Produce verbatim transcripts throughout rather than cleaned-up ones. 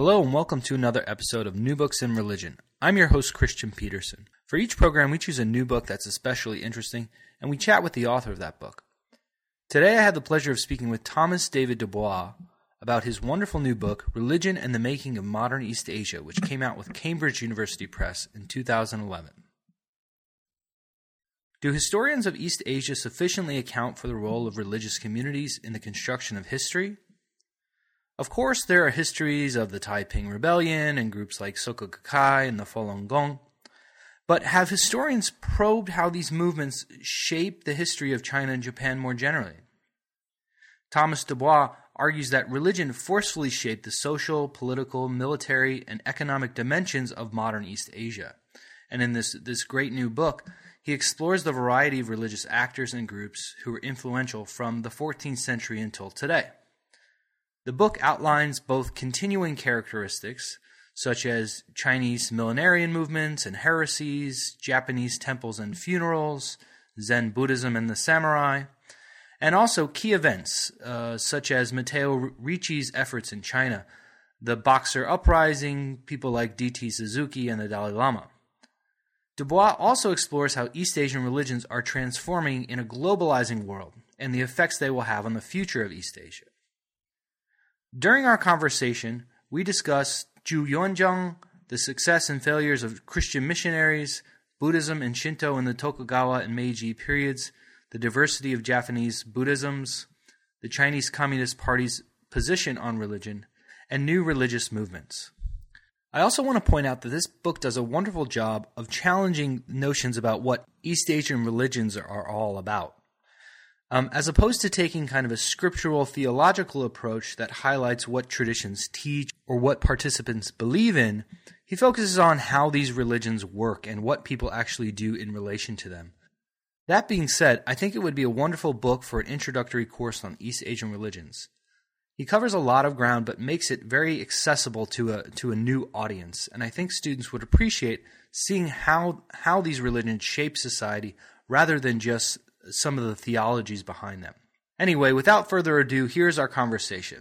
Hello and welcome to another episode of New Books in Religion. I'm your host, Christian Peterson. For each program, we choose a new book that's especially interesting, and we chat with the author of that book. Today I had the pleasure of speaking with Thomas David Dubois about his wonderful new book, Religion and the Making of Modern East Asia, which came out with Cambridge University Press in two thousand eleven. Do historians of East Asia sufficiently account for the role of religious communities in the construction of history? Of course, there are histories of the Taiping Rebellion and groups like Soka Gakkai and the Falun Gong, but have historians probed how these movements shape the history of China and Japan more generally? Thomas Dubois argues that religion forcefully shaped the social, political, military, and economic dimensions of modern East Asia. And in this, this great new book, he explores the variety of religious actors and groups who were influential from the fourteenth century until today. The book outlines both continuing characteristics, such as Chinese millenarian movements and heresies, Japanese temples and funerals, Zen Buddhism and the samurai, and also key events, uh, such as Matteo Ricci's efforts in China, the Boxer Uprising, people like D T Suzuki, and the Dalai Lama. Dubois also explores how East Asian religions are transforming in a globalizing world and the effects they will have on the future of East Asia. During our conversation, we discussed Zhu Yuanzhang, the success and failures of Christian missionaries, Buddhism and Shinto in the Tokugawa and Meiji periods, the diversity of Japanese Buddhisms, the Chinese Communist Party's position on religion, and new religious movements. I also want to point out that this book does a wonderful job of challenging notions about what East Asian religions are all about. Um, as opposed to taking kind of a scriptural theological approach that highlights what traditions teach or what participants believe in, he focuses on how these religions work and what people actually do in relation to them. That being said, I think it would be a wonderful book for an introductory course on East Asian religions. He covers a lot of ground but makes it very accessible to a to a new audience, and I think students would appreciate seeing how how these religions shape society rather than just some of the theologies behind them. Anyway, without further ado, here's our conversation.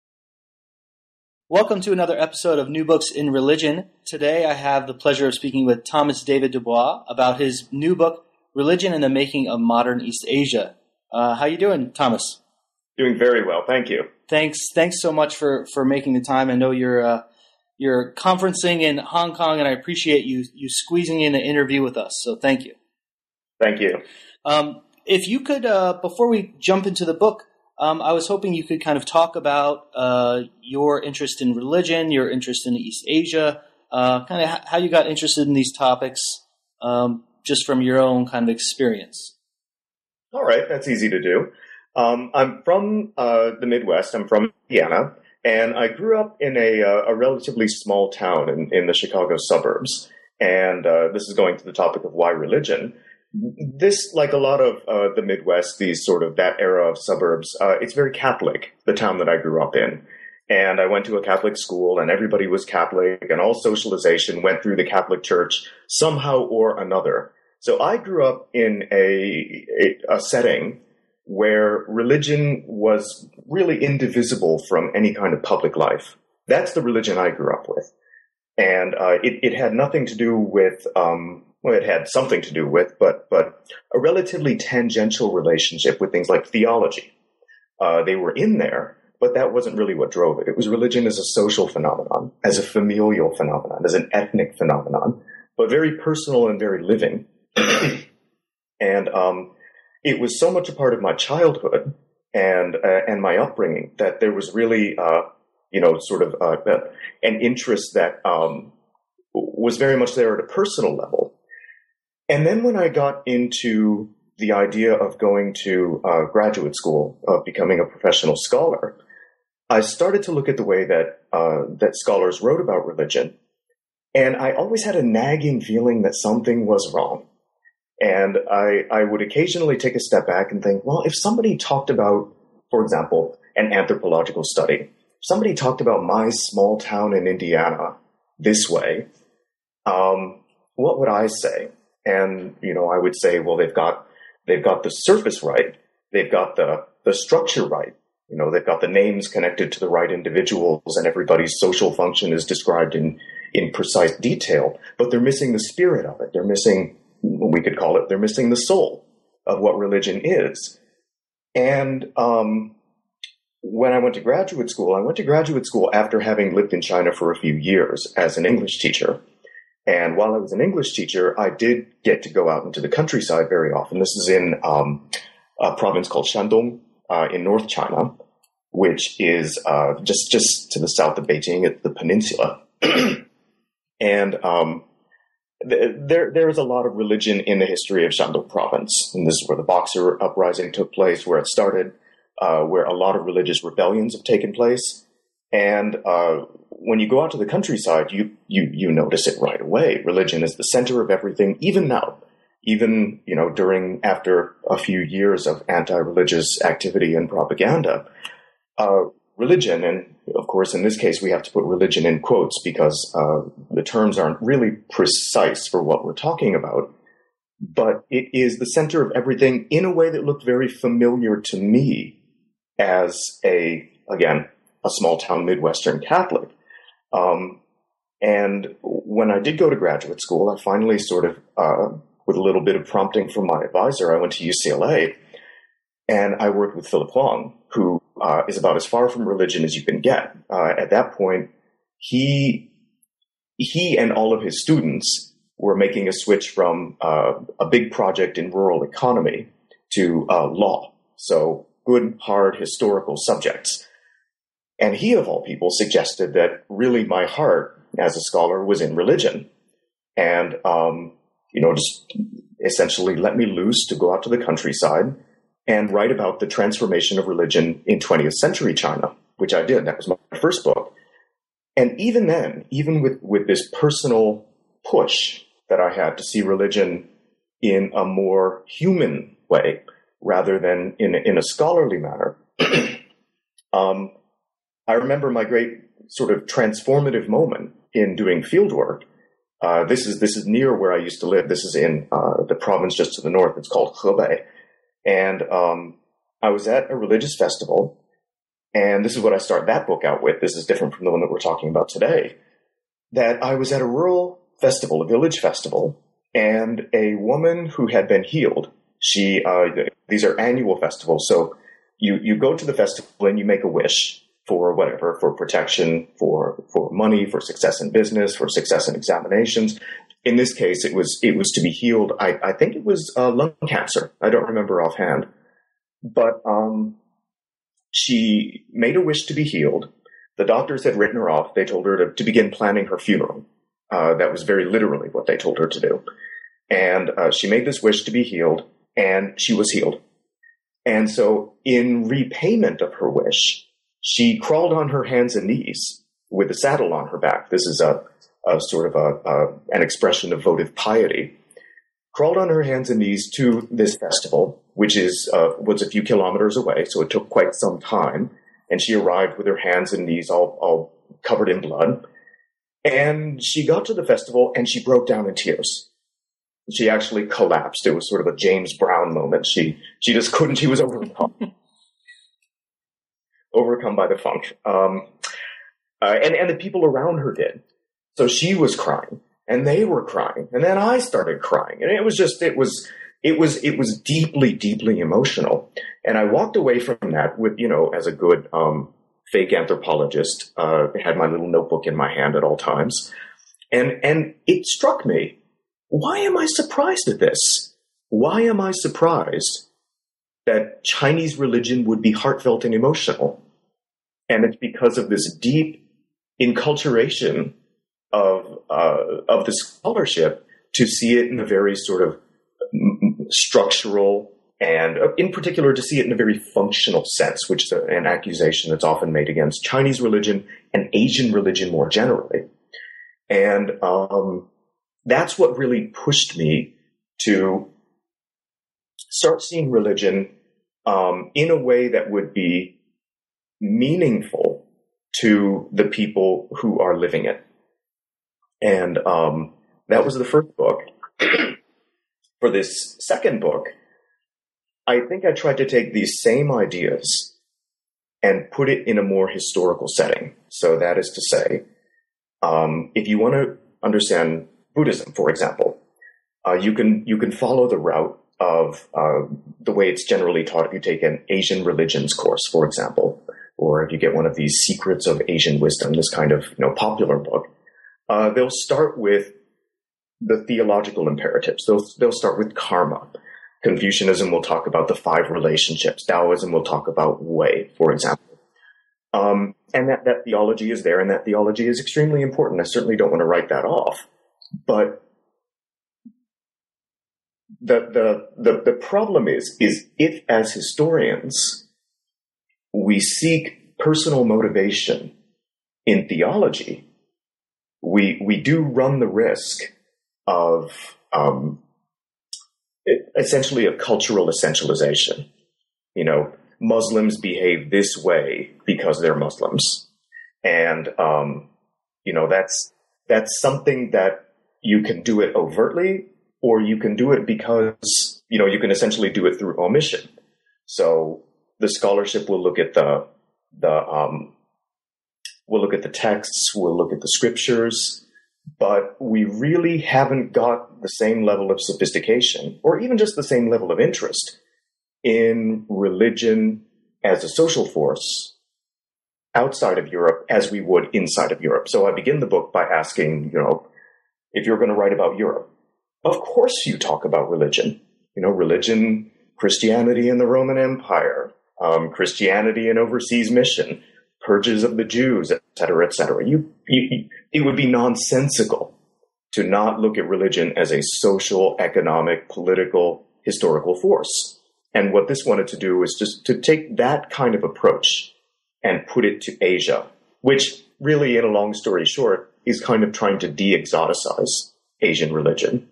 Welcome to another episode of New Books in Religion. Today I have the pleasure of speaking with Thomas David Dubois about his new book, Religion and the Making of Modern East Asia. Uh, how you doing, Thomas? Doing very well, thank you. Thanks Thanks so much for, for making the time. I know you're uh, you're conferencing in Hong Kong, and I appreciate you you squeezing in an interview with us, so thank you. Thank you. Um, if you could, uh, before we jump into the book, um, I was hoping you could kind of talk about uh, your interest in religion, your interest in East Asia, uh, kind of how you got interested in these topics, um, just from your own kind of experience. All right, that's easy to do. Um, I'm from uh, the Midwest. I'm from Indiana, and I grew up in a, uh, a relatively small town in, in the Chicago suburbs. And uh, this is going to the topic of why religion. This, like a lot of uh, the Midwest, these sort of that era of suburbs, uh, it's very Catholic, the town that I grew up in. And I went to a Catholic school, and everybody was Catholic, and all socialization went through the Catholic Church somehow or another. So I grew up in a, a, a setting where religion was really indivisible from any kind of public life. That's the religion I grew up with. And uh, it, it had nothing to do with, um, well, it had something to do with, but but a relatively tangential relationship with things like theology. Uh, they were in there, but that wasn't really what drove it. It was religion as a social phenomenon, as a familial phenomenon, as an ethnic phenomenon, but very personal and very living. and um it was so much a part of my childhood and uh, and my upbringing that there was really, uh, you know, sort of uh, uh, an interest that um, was very much there at a personal level. And then when I got into the idea of going to uh, graduate school, of becoming a professional scholar, I started to look at the way that uh, that scholars wrote about religion, and I always had a nagging feeling that something was wrong. And I, I would occasionally take a step back and think, well, if somebody talked about, for example, an anthropological study, if somebody talked about my small town in Indiana this way, um, what would I say? And, you know, I would say, well, they've got they've got the surface right, they've got the the structure right, You know, they've got the names connected to the right individuals and everybody's social function is described in, in precise detail, but they're missing the spirit of it. They're missing, we could call it, they're missing the soul of what religion is. And um, when I went to graduate school, I went to graduate school after having lived in China for a few years as an English teacher. And while I was an English teacher, I did get to go out into the countryside very often. This is in um, a province called Shandong uh, in North China, which is uh, just, just to the south of Beijing at the peninsula. And um, th- there there is a lot of religion in the history of Shandong province. And this is where the Boxer uprising took place, where it started, uh, where a lot of religious rebellions have taken place. And uh, when you go out to the countryside, you, you you notice it right away. Religion is the center of everything, even now. Even, you know, during, after a few years of anti-religious activity and propaganda, uh, religion, and of course, in this case, we have to put religion in quotes because uh, the terms aren't really precise for what we're talking about, but it is the center of everything in a way that looked very familiar to me as a, again, a small town Midwestern Catholic. Um, and when I did go to graduate school, I finally sort of, uh, with a little bit of prompting from my advisor, I went to U C L A and I worked with Philip Huang, who uh, is about as far from religion as you can get. Uh, at that point, he, he and all of his students were making a switch from uh, a big project in rural economy to uh, law. So good, hard historical subjects. And he, of all people, suggested that really my heart as a scholar was in religion. And, um, you know, just essentially let me loose to go out to the countryside and write about the transformation of religion in twentieth century China, which I did. That was my first book. And even then, even with, with this personal push that I had to see religion in a more human way rather than in, in a scholarly manner, um, I remember my great sort of transformative moment in doing field work. Uh, this is this is near where I used to live. This is in uh, the province just to the north. It's called Hebei. And um, I was at a religious festival, and this is what I start that book out with. This is different from the one that we're talking about today. That I was at a rural festival, a village festival, and a woman who had been healed. She uh, these are annual festivals, so you you go to the festival and you make a wish for whatever, for protection, for, for money, for success in business, for success in examinations. In this case, it was, it was to be healed. I, I think it was uh, lung cancer. I don't remember offhand, but, um, she made a wish to be healed. The doctors had written her off. They told her to, to begin planning her funeral. Uh, that was very literally what they told her to do. And, uh, she made this wish to be healed, and she was healed. And so in repayment of her wish, she crawled on her hands and knees with a saddle on her back. This is a, a sort of a, a an expression of votive piety. Crawled on her hands and knees to this festival, which is uh, was a few kilometers away, so it took quite some time. And she arrived with her hands and knees all, all covered in blood. And she got to the festival and she broke down in tears. She actually collapsed. It was sort of a James Brown moment. She she just couldn't. She was overcome. overcome by the funk. Um, uh, and, and the people around her did. So she was crying and they were crying. And then I started crying. And it was just, it was, it was, it was deeply, deeply emotional. And I walked away from that with, you know, as a good, um, fake anthropologist, uh, had my little notebook in my hand at all times. And, and it struck me, why am I surprised at this? Why am I surprised that Chinese religion would be heartfelt and emotional? And it's because of this deep enculturation of uh, of the scholarship to see it in a very sort of structural and, uh, in particular, to see it in a very functional sense, which is a, an accusation that's often made against Chinese religion and Asian religion more generally. And um, that's what really pushed me to start seeing religion um, in a way that would be meaningful to the people who are living it. And um, that was the first book. For this second book, I think I tried to take these same ideas and put it in a more historical setting. So that is to say, um, if you want to understand Buddhism, for example, uh, you can you can follow the route of uh, the way it's generally taught if you take an Asian religions course, for example, or if you get one of these Secrets of Asian Wisdom, this kind of you know popular book. Uh, they'll start with the theological imperatives. They'll they'll start with karma. Confucianism will talk about the five relationships. Taoism will talk about Wei, for example. Um, and that, that theology is there, and that theology is extremely important. I certainly don't want to write that off. But the the the, the problem is, is if as historians we seek personal motivation in theology, we we do run the risk of um, essentially a cultural essentialization. You know, Muslims behave this way because they're Muslims. And, um, you know, that's, that's something that you can do it overtly, or you can do it because, you know, you can essentially do it through omission. So the scholarship will look at the, the, um, we'll look at the texts, we'll look at the scriptures, but we really haven't got the same level of sophistication, or even just the same level of interest in religion as a social force outside of Europe as we would inside of Europe. So I begin the book by asking, you know, if you're going to write about Europe, of course you talk about religion. You know, religion, Christianity in the Roman Empire, um, Christianity in overseas mission, purges of the Jews, et cetera, et cetera. You, you, it would be nonsensical to not look at religion as a social, economic, political, historical force. And what this wanted to do was just to take that kind of approach and put it to Asia, which really, in a long story short, is kind of trying to de-exoticize Asian religion.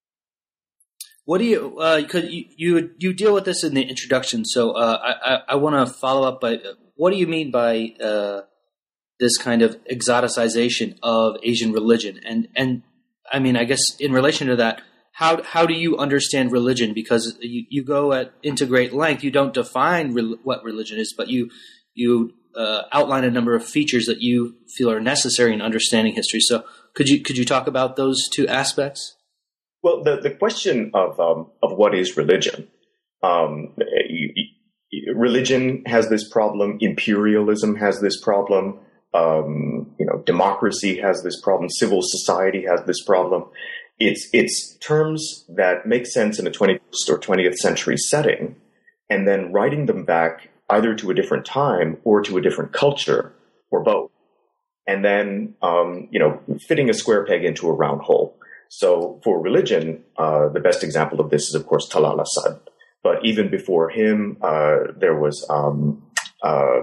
What do you, uh, cause you, you, you deal with this in the introduction, so uh, I, I, I want to follow up by, what do you mean by uh, this kind of exoticization of Asian religion? And, and I mean, I guess in relation to that, how how do you understand religion? Because you, you go at into great length. You don't define re- what religion is, but you you uh, outline a number of features that you feel are necessary in understanding history. So could you could you talk about those two aspects? Well, the, the question of um, of what is religion, um, you, you, religion has this problem. Imperialism has this problem. Um, you know, democracy has this problem. Civil society has this problem. It's it's terms that make sense in a twenty-first or twentieth century setting, and then writing them back either to a different time or to a different culture, or both, and then um, you know, fitting a square peg into a round hole. So for religion, uh, the best example of this is, of course, Talal Asad. But even before him, uh, there was um, uh,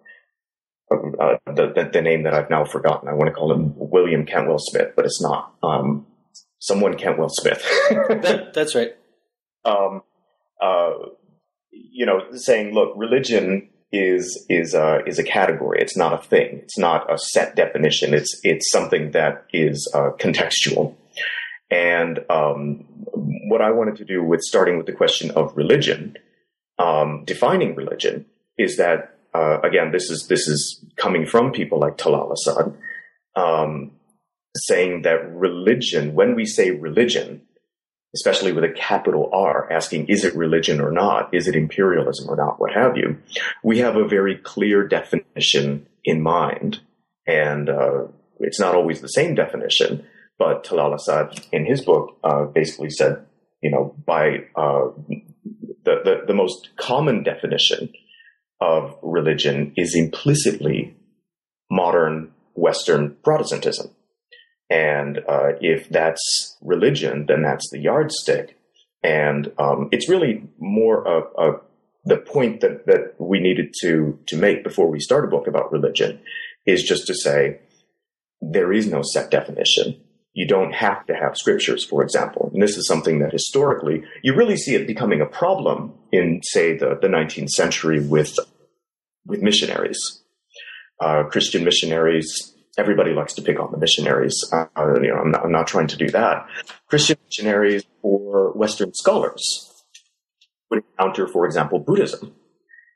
uh, the, the, the name that I've now forgotten. I want to call him William Cantwell Smith, but it's not. Um, someone Cantwell Smith. that, that's right. Um, uh, you know, saying, look, religion is is uh, is a category. It's not a thing. It's not a set definition. It's it's something that is uh, contextual. And um, what I wanted to do with starting with the question of religion, um, defining religion, is that uh, again, this is this is coming from people like Talal Asad, um, saying that religion, when we say religion, especially with a capital R, asking is it religion or not, is it imperialism or not, what have you, we have a very clear definition in mind, and uh, it's not always the same definition. But Talal Asad, in his book, uh, basically said, you know, by uh, the, the the most common definition of religion is implicitly modern Western Protestantism. And uh, if that's religion, then that's the yardstick. And um, it's really more of, of the point that, that we needed to, to make before we start a book about religion is just to say there is no set definition. You don't have to have scriptures, for example. And this is something that historically, you really see it becoming a problem in, say, the, the nineteenth century with, with missionaries. Uh, Christian missionaries, everybody likes to pick on the missionaries. Uh, you know, I'm not, I'm not trying to do that. Christian missionaries or Western scholars would encounter, for example, Buddhism.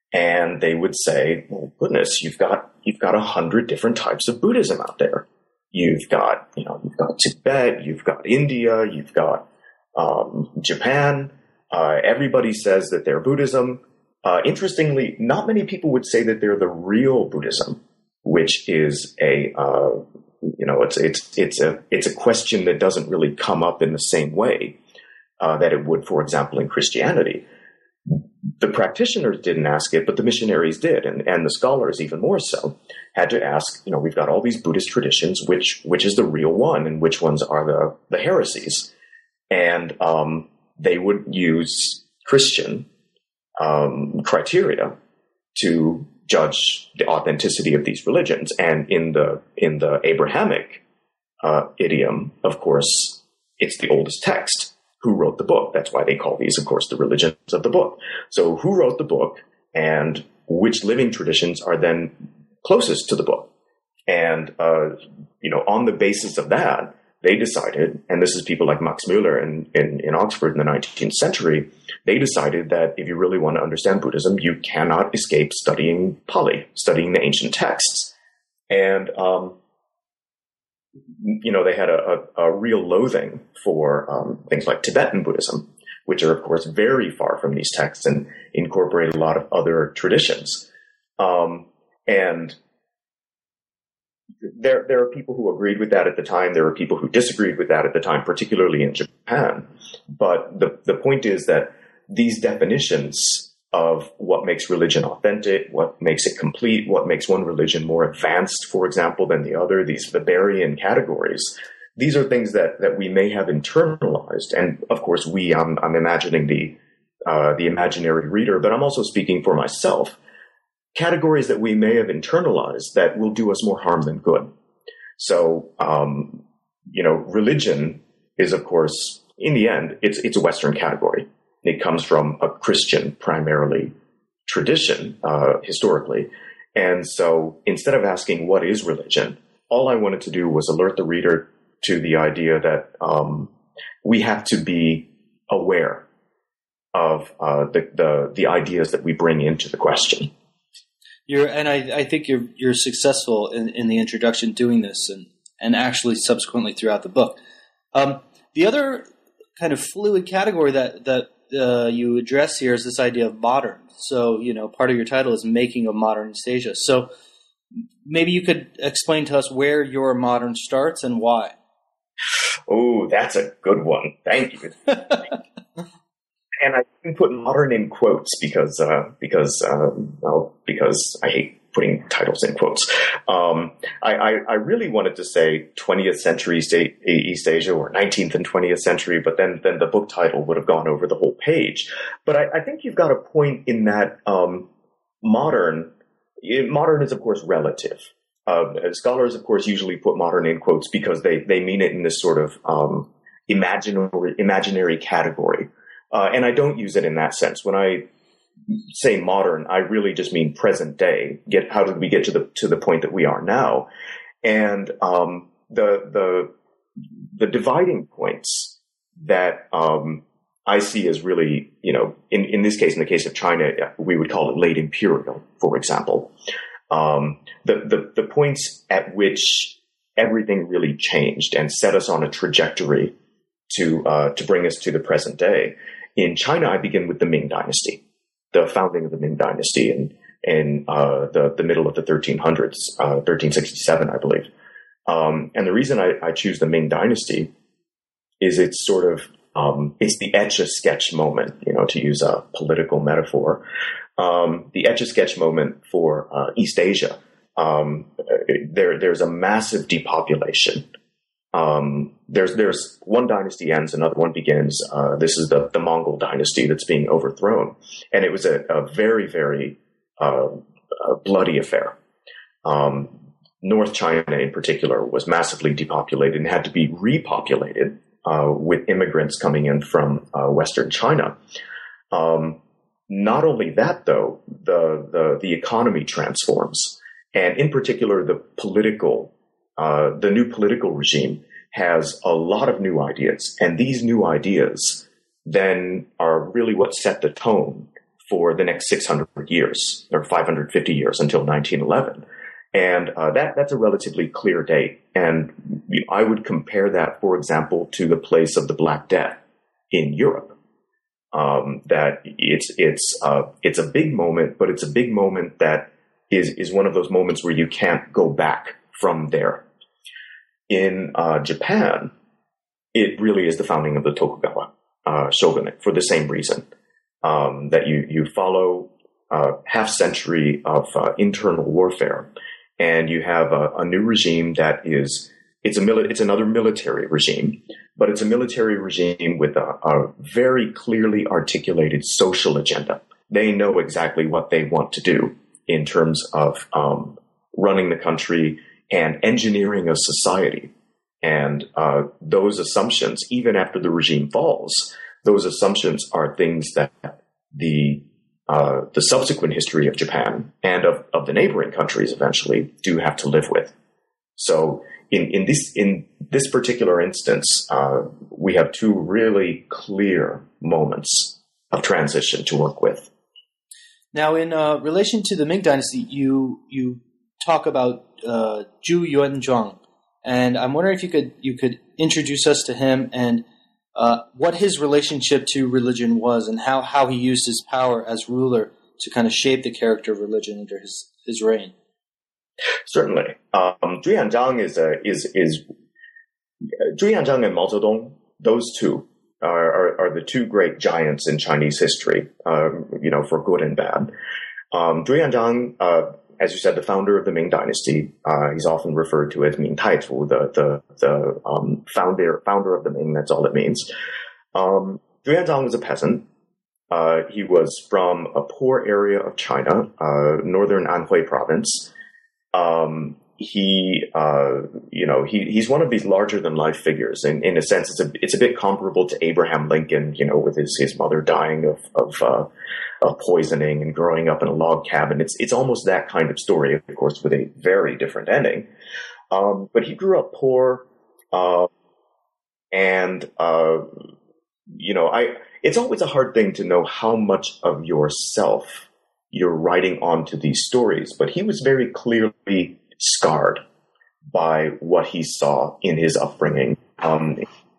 And they would say, well, goodness, you've got, you've got a hundred different types of Buddhism out there. You've got, you know, you've got Tibet, you've got India, you've got, um, Japan. Uh, everybody says that they're Buddhism. Uh, interestingly, not many people would say that they're the real Buddhism, which is a, uh, you know, it's, it's, it's a, it's a question that doesn't really come up in the same way, uh, that it would, for example, in Christianity. The practitioners didn't ask it, but the missionaries did, and, and the scholars even more so, had to ask, you know, we've got all these Buddhist traditions, which which is the real one, and which ones are the, the heresies? And um, they would use Christian um, criteria to judge the authenticity of these religions. And in the in the Abrahamic uh, idiom, of course, it's the oldest text. Who wrote the book? That's why they call these, of course, the religions of the book. So who wrote the book, and which living traditions are then closest to the book? And, uh, you know, on the basis of that, they decided, and this is people like Max Müller in, in, in Oxford in the nineteenth century, they decided that if you really want to understand Buddhism, you cannot escape studying Pali, studying the ancient texts. And, um, you know, they had a, a, a real loathing for um, things like Tibetan Buddhism, which are, of course, very far from these texts and incorporate a lot of other traditions. Um, and there, there are people who agreed with that at the time. There are people who disagreed with that at the time, particularly in Japan. But the, the point is that these definitions of what makes religion authentic, what makes it complete, what makes one religion more advanced, for example, than the other, these Weberian categories, these are things that, that we may have internalized. And of course, we, I'm, I'm imagining the, uh, the imaginary reader, but I'm also speaking for myself, categories that we may have internalized that will do us more harm than good. So, um, you know, religion is, of course, in the end, it's, it's a Western category. It comes from a Christian, primarily, tradition, uh, historically. And so instead of asking what is religion, all I wanted to do was alert the reader to the idea that um, we have to be aware of uh, the, the the ideas that we bring into the question. You're, and I, I think you're you're successful in, in the introduction doing this, and, and actually subsequently throughout the book. Um, the other kind of fluid category that that Uh, you address here is this idea of modern. So, you know, part of your title is Making of Modern East Asia. So maybe you could explain to us where your modern starts and why. Oh, that's a good one. Thank you. And I can put modern in quotes because, uh, because, um, well, because I hate putting titles in quotes. Um, I, I, I really wanted to say twentieth century East Asia or nineteenth and twentieth century, but then, then the book title would have gone over the whole page. But I, I think you've got a point in that, um, modern, modern is of course relative. Uh, scholars of course usually put modern in quotes because they, they mean it in this sort of, um, imaginary, imaginary category. Uh, and I don't use it in that sense. When I say modern, I really just mean present day. Get how did we get to the to the point that we are now? And um, the the the dividing points that um, I see as really, you know, in in this case, in the case of China, we would call it late imperial, for example. Um, the the the points at which everything really changed and set us on a trajectory to uh, to bring us to the present day. In China, I begin with the Ming Dynasty. The founding of the Ming Dynasty in, in uh, the, the middle of the thirteen hundreds, uh, thirteen sixty-seven, I believe. Um, and the reason I, I choose the Ming Dynasty is it's sort of, um, it's the Etch-a-Sketch moment, you know, to use a political metaphor. Um, the Etch-a-Sketch moment for uh, East Asia. Um, there, there's a massive depopulation. Um, there's, there's one dynasty ends, another one begins. Uh, this is the, the Mongol dynasty that's being overthrown. And it was a, a very, very, uh, a bloody affair. Um, North China in particular was massively depopulated and had to be repopulated, uh, with immigrants coming in from, uh, Western China. Um, not only that though, the, the, the economy transforms, and in particular the political Uh, the new political regime has a lot of new ideas, and these new ideas then are really what set the tone for the next six hundred hundred years or five hundred fifty years until nineteen eleven. And uh, that that's a relatively clear date. And you know, I would compare that, for example, to the place of the Black Death in Europe. Um, that it's it's uh, it's a big moment, but it's a big moment that is is one of those moments where you can't go back from there. In uh, Japan, it really is the founding of the Tokugawa uh, shogunate for the same reason, um, that you you follow uh, half century of uh, internal warfare, and you have a, a new regime that is it's a mili- it's another military regime, but it's a military regime with a, a very clearly articulated social agenda. They know exactly what they want to do in terms of um, running the country and engineering a society. And uh, those assumptions, even after the regime falls, those assumptions are things that the uh, the subsequent history of Japan and of, of the neighboring countries eventually do have to live with. So in, in this in this particular instance, uh, we have two really clear moments of transition to work with. Now, in uh, relation to the Ming Dynasty, you you talk about uh, Zhu Yuanzhang, and I'm wondering if you could you could introduce us to him and uh, what his relationship to religion was, and how, how he used his power as ruler to kind of shape the character of religion under his, his reign. Certainly, um, Zhu Yuanzhang is a, is is Zhu Yuanzhang and Mao Zedong. Those two are, are, are the two great giants in Chinese history, um, you know, for good and bad. Um, Zhu Yuanzhang, uh, as you said, the founder of the Ming Dynasty. Uh, he's often referred to as Ming Taizu, the the the um, founder founder of the Ming. That's all it means. Um, Zhu Yuanzhang was a peasant. Uh, he was from a poor area of China, uh, northern Anhui province. Um, he, uh, you know, he, he's one of these larger than life figures. In, in a sense, it's a, it's a bit comparable to Abraham Lincoln, you know, with his, his mother dying of, of, uh, of poisoning and growing up in a log cabin. It's, it's almost that kind of story, of course, with a very different ending. Um, but he grew up poor, uh, and, uh, you know, I, it's always a hard thing to know how much of yourself you're writing onto these stories, but he was very clearly scarred by what he saw in his upbringing. Um,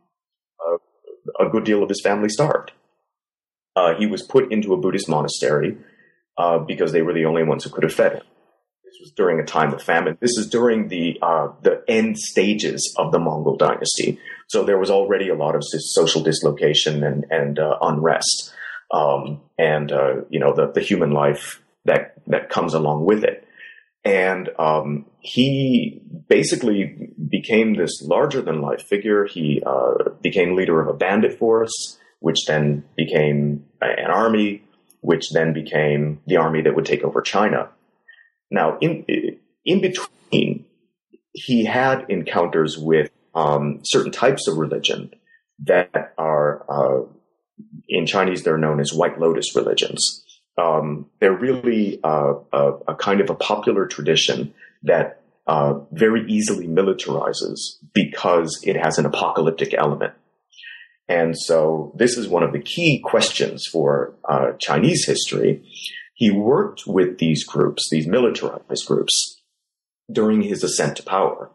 a, a good deal of his family starved. Uh, he was put into a Buddhist monastery uh, because they were the only ones who could have fed him. This was during a time of famine. This is during the uh, the end stages of the Mongol dynasty. So there was already a lot of social dislocation and, and uh, unrest. Um, and, uh, you know, the, the human life that, that comes along with it. And, um, he basically became this larger than life figure. He, uh, became leader of a bandit force, which then became an army, which then became the army that would take over China. Now, in, in between, he had encounters with, um, certain types of religion that are, uh, in Chinese, they're known as White Lotus religions. Um, they're really uh, a, a kind of a popular tradition that uh, very easily militarizes because it has an apocalyptic element. And so this is one of the key questions for uh, Chinese history. He worked with these groups, these militarized groups, during his ascent to power.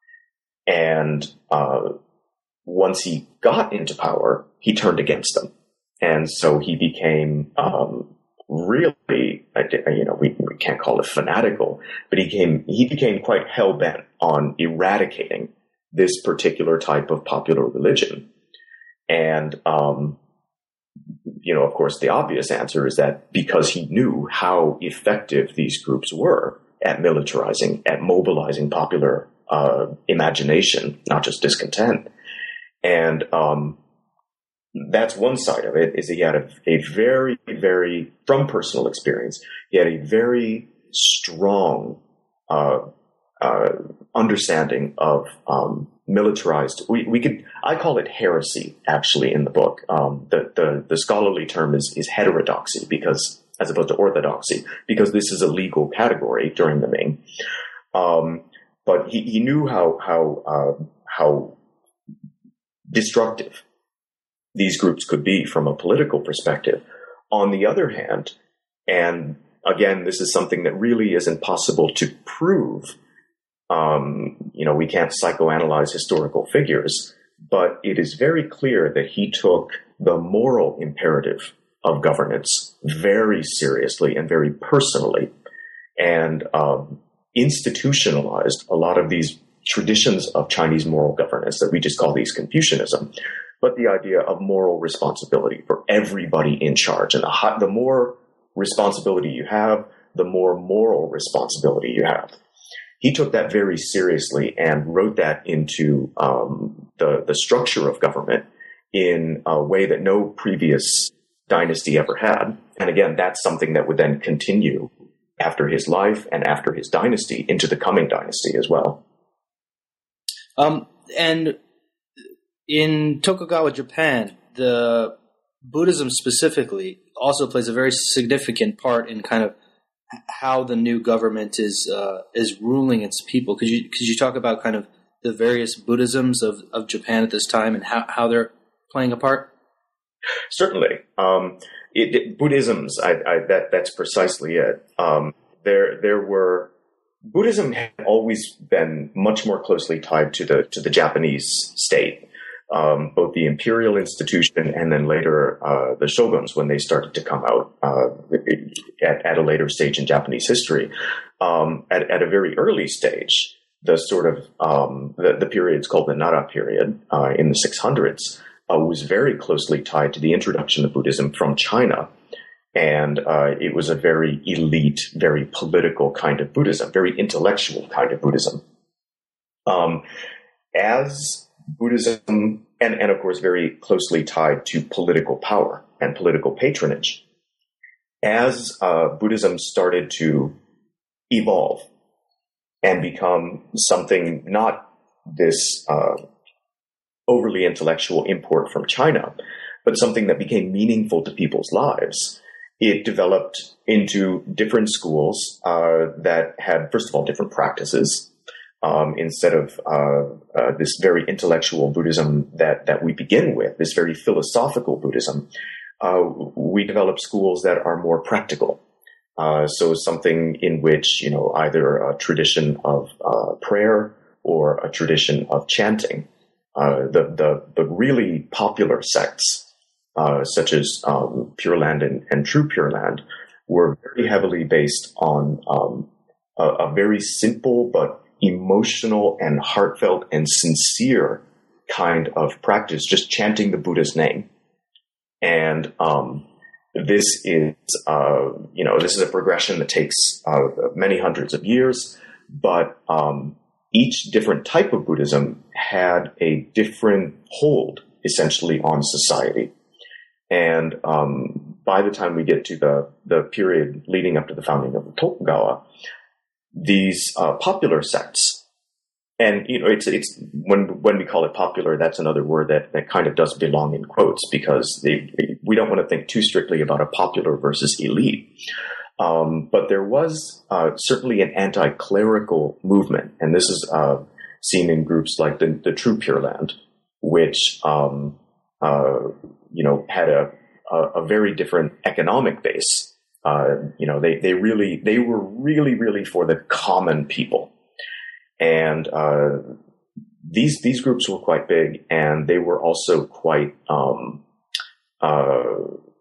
And uh, once he got into power, he turned against them. And so he became um, really, you know, we, we can't call it fanatical, but he became, he became quite hell-bent on eradicating this particular type of popular religion. And, um, you know, of course, the obvious answer is that because he knew how effective these groups were at militarizing, at mobilizing popular uh, imagination, not just discontent. And um, that's one side of it, is that he had a, a very, very, from personal experience, he had a very strong uh, uh, understanding of um, militarized, we, we could, I call it heresy, actually, in the book. Um, the, the, the scholarly term is, is heterodoxy, because, as opposed to orthodoxy, because this is a legal category during the Ming. Um, but he, he knew how, how, uh, how destructive these groups could be from a political perspective. On the other hand, and again, this is something that really isn't possible to prove. Um, you know, we can't psychoanalyze historical figures, but it is very clear that he took the moral imperative of governance very seriously and very personally, and um, institutionalized a lot of these traditions of Chinese moral governance that we just call these Confucianism, but the idea of moral responsibility for everybody in charge. And the, high, the more responsibility you have, the more moral responsibility you have. He took that very seriously and wrote that into um, the, the structure of government in a way that no previous dynasty ever had. And again, that's something that would then continue after his life and after his dynasty into the coming dynasty as well. Um, and in Tokugawa, Japan, the Buddhism specifically also plays a very significant part in kind of how the new government is uh, is ruling its people. Could you could you talk about kind of the various Buddhisms of, of Japan at this time and how, how they're playing a part? Certainly, um, it, it, Buddhisms. I, I, that that's precisely it. Um, there there were Buddhism had always been much more closely tied to the to the Japanese state. Um, both the imperial institution and then later uh, the shoguns when they started to come out uh, at, at a later stage in Japanese history. Um, at, at a very early stage, the sort of um, the, the period is called the Nara period uh, in the six hundreds uh, was very closely tied to the introduction of Buddhism from China. And uh, it was a very elite, very political kind of Buddhism, very intellectual kind of Buddhism. Um, as Buddhism, and, and of course very closely tied to political power and political patronage. As uh, Buddhism started to evolve and become something not this uh, overly intellectual import from China, but something that became meaningful to people's lives, it developed into different schools uh, that had, first of all, different practices. Um, instead of uh, uh, this very intellectual Buddhism that, that we begin with, this very philosophical Buddhism, uh, we develop schools that are more practical. Uh, so something in which, you know, either a tradition of uh, prayer or a tradition of chanting. Uh, the, the, the really popular sects, uh, such as um, Pure Land and, and True Pure Land, were very heavily based on um, a, a very simple but emotional and heartfelt and sincere kind of practice, just chanting the Buddha's name. And um, this is, uh, you know, this is a progression that takes uh, many hundreds of years, but um, each different type of Buddhism had a different hold, essentially, on society. And um, by the time we get to the, the period leading up to the founding of the Tokugawa, these uh, popular sects, and you know, it's it's when when we call it popular, that's another word that, that kind of does belong in quotes because they, we don't want to think too strictly about a popular versus elite. Um, but there was uh, certainly an anti-clerical movement, and this is uh, seen in groups like the, the True Pure Land, which um, uh, you know had a, a a very different economic base. Uh, you know, they, they really, they were really, really for the common people. And, uh, these, these groups were quite big and they were also quite, um, uh,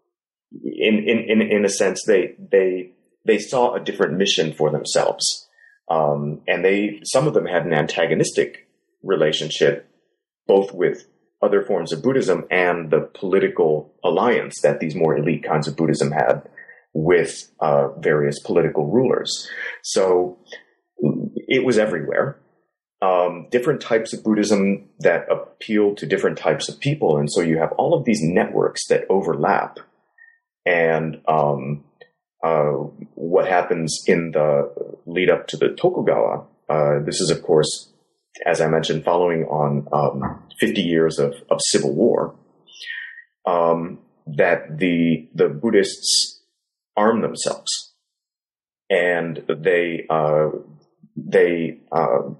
in, in, in, in a sense, they, they, they saw a different mission for themselves. Um, and they, some of them had an antagonistic relationship, both with other forms of Buddhism and the political alliance that these more elite kinds of Buddhism had with uh, various political rulers. So it was everywhere. Um, different types of Buddhism that appeal to different types of people. And so you have all of these networks that overlap. And um, uh, what happens in the lead up to the Tokugawa, uh, this is, of course, as I mentioned, following on um, fifty years of, of civil war, um, that the the Buddhists arm themselves, and they uh, they uh,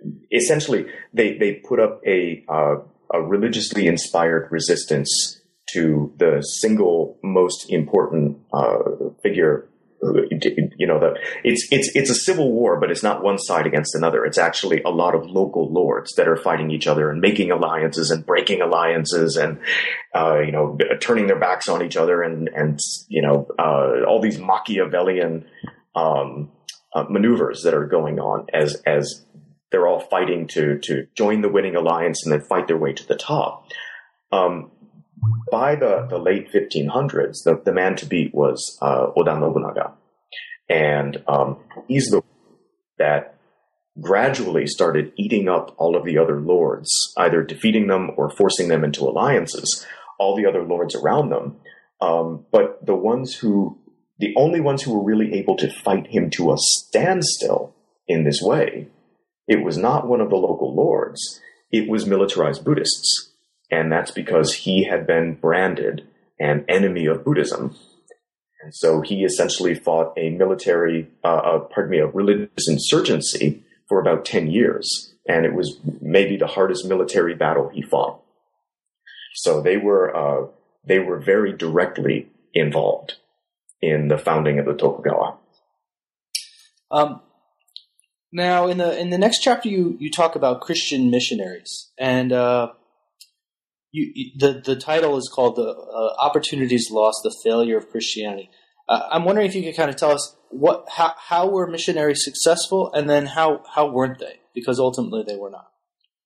essentially they they put up a uh, a religiously inspired resistance to the single most important uh, figure. You know, the, it's it's it's a civil war, but it's not one side against another. It's actually a lot of local lords that are fighting each other and making alliances and breaking alliances and uh, you know, turning their backs on each other and and you know uh, all these Machiavellian um, uh, maneuvers that are going on as as they're all fighting to to join the winning alliance and then fight their way to the top. Um, By the, the late fifteen hundreds, the, the man to beat was uh, Oda Nobunaga. And um, he's the that gradually started eating up all of the other lords, either defeating them or forcing them into alliances, all the other lords around them. Um, but the ones who, the only ones who were really able to fight him to a standstill in this way, it was not one of the local lords, it was militarized Buddhists. And that's because he had been branded an enemy of Buddhism. And so he essentially fought a military, uh, uh, pardon me, a religious insurgency for about ten years. And it was maybe the hardest military battle he fought. So they were, uh, they were very directly involved in the founding of the Tokugawa. Um, now, in the in the next chapter, you, you talk about Christian missionaries. And uh You, the the title is called "The uh, Opportunities Lost: The Failure of Christianity." Uh, I'm wondering if you could kind of tell us what how how were missionaries successful, and then how how weren't they? Because ultimately they were not.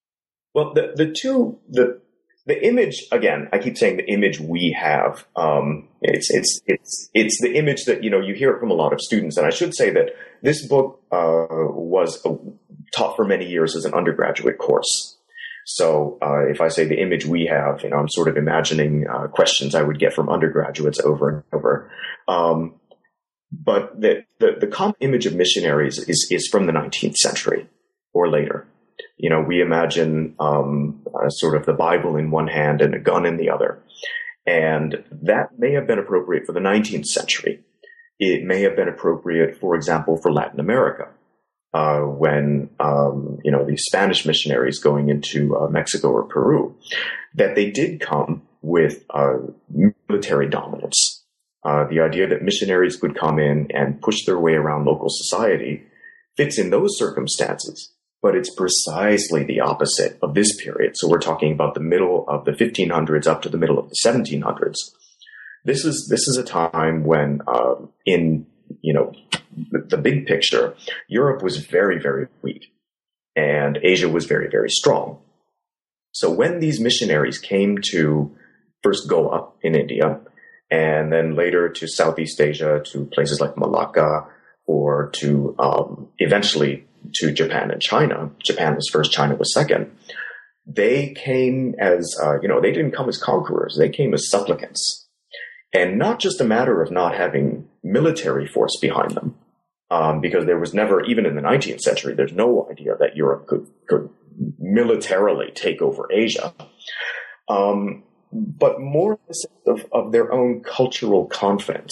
Well, the the two the the image again. I keep saying the image we have. Um, it's it's it's it's the image that you know you hear it from a lot of students, and I should say that this book uh, was uh, taught for many years as an undergraduate course. So uh, if I say the image we have, you know, I'm sort of imagining uh, questions I would get from undergraduates over and over. Um, but the, the, the common image of missionaries is, is from the nineteenth century or later. You know, we imagine um, uh, sort of the Bible in one hand and a gun in the other. And that may have been appropriate for the nineteenth century. It may have been appropriate, for example, for Latin America. Uh, when, um, you know, these Spanish missionaries going into uh, Mexico or Peru, that they did come with uh, military dominance. Uh, the idea that missionaries would come in and push their way around local society fits in those circumstances, but it's precisely the opposite of this period. So we're talking about the middle of the fifteen hundreds up to the middle of the seventeen hundreds. This is, this is a time when, uh, in, you know, the big picture, Europe was very, very weak, and Asia was very, very strong. So when these missionaries came to first Goa in India, and then later to Southeast Asia, to places like Malacca, or to um, eventually to Japan and China, Japan was first, China was second, they came as, uh, you know, they didn't come as conquerors, they came as supplicants. And not just a matter of not having military force behind them, um, because there was never, even in the nineteenth century, there's no idea that Europe could, could militarily take over Asia, um, but more of, of their own cultural confidence.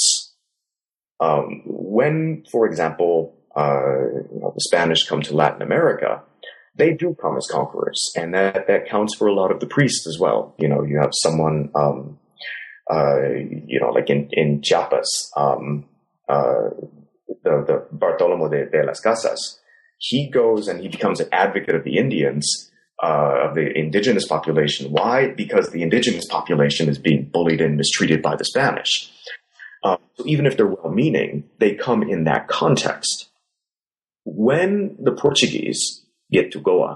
Um, when, for example, uh, you know, the Spanish come to Latin America, they do come as conquerors, and that, that counts for a lot of the priests as well. You know, you have someone... Um, Uh, you know, like in, in Chiapas, um, uh, the, the Bartolomé de, de las Casas, he goes and he becomes an advocate of the Indians, uh, of the indigenous population. Why? Because the indigenous population is being bullied and mistreated by the Spanish. Uh, so even if they're well-meaning, they come in that context. When the Portuguese get to Goa,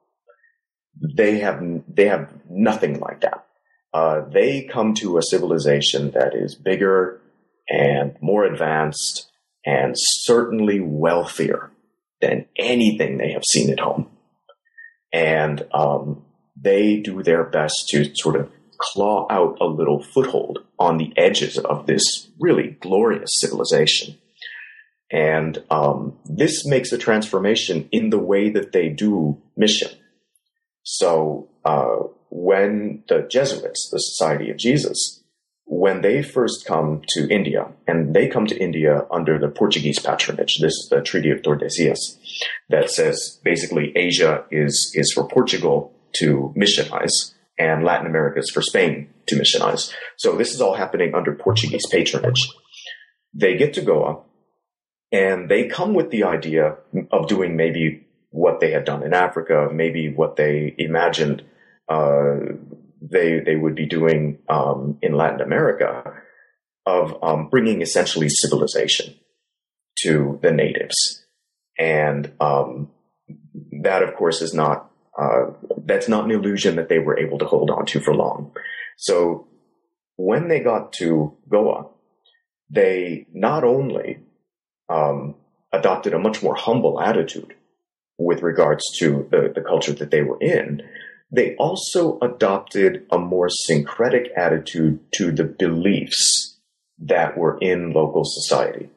they have, they have nothing like that. Uh, they come to a civilization that is bigger and more advanced and certainly wealthier than anything they have seen at home. And um, they do their best to sort of claw out a little foothold on the edges of this really glorious civilization. And um, this makes a transformation in the way that they do mission. So, uh, when the Jesuits, the Society of Jesus, when they first come to India, and they come to India under the Portuguese patronage, this the Treaty of Tordesillas, that says basically Asia is, is for Portugal to missionize, and Latin America is for Spain to missionize. So this is all happening under Portuguese patronage. They get to Goa, and they come with the idea of doing maybe what they had done in Africa, maybe what they imagined uh, they they would be doing um, in Latin America, of um, bringing essentially civilization to the natives. And um, that, of course, is not, uh, that's not an illusion that they were able to hold on to for long. So when they got to Goa, they not only um, adopted a much more humble attitude with regards to the, the culture that they were in, they also adopted a more syncretic attitude to the beliefs that were in local society.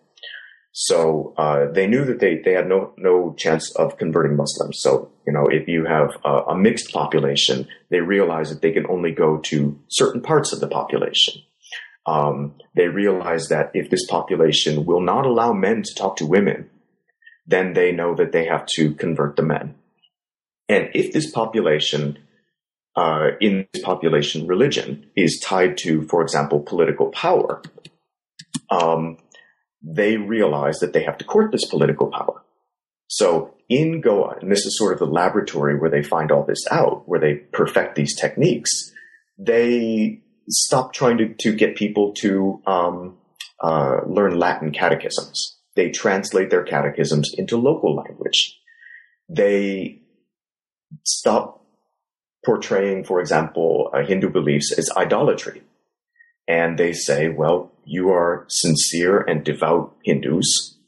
So uh, they knew that they, they had no no chance of converting Muslims. So, you know, if you have a, a mixed population, they realize that they can only go to certain parts of the population. Um, they realize that if this population will not allow men to talk to women, then they know that they have to convert the men. And if this population, uh, in this population, religion is tied to, for example, political power, um, they realize that they have to court this political power. So in Goa, and this is sort of the laboratory where they find all this out, where they perfect these techniques, they stop trying to, to get people to um, uh, learn Latin catechisms. They translate their catechisms into local language. They stop portraying, for example, uh, Hindu beliefs as idolatry. And they say, well, you are sincere and devout Hindus.